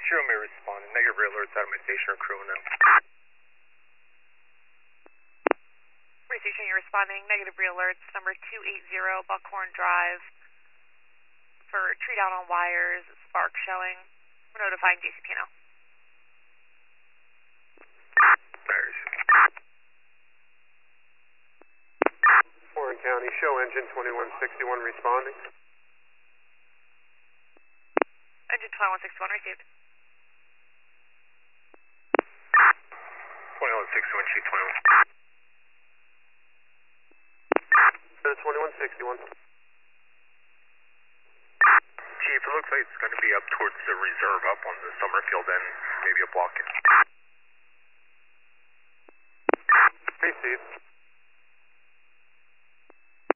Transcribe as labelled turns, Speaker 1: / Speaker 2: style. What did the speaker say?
Speaker 1: True may respond. Negative real alerts out of my station or crew now.
Speaker 2: Station, you're responding. Negative real alerts, number 280 Buckhorn Drive for tree down on wires, spark showing. We're notifying JCP now.
Speaker 1: Warren County, show engine 2161 responding.
Speaker 2: Engine 2161 received.
Speaker 1: 2161, sheet 2161. Chief, it looks like it's going to be up towards the reserve up on the Summerfield end, maybe a block in. Received.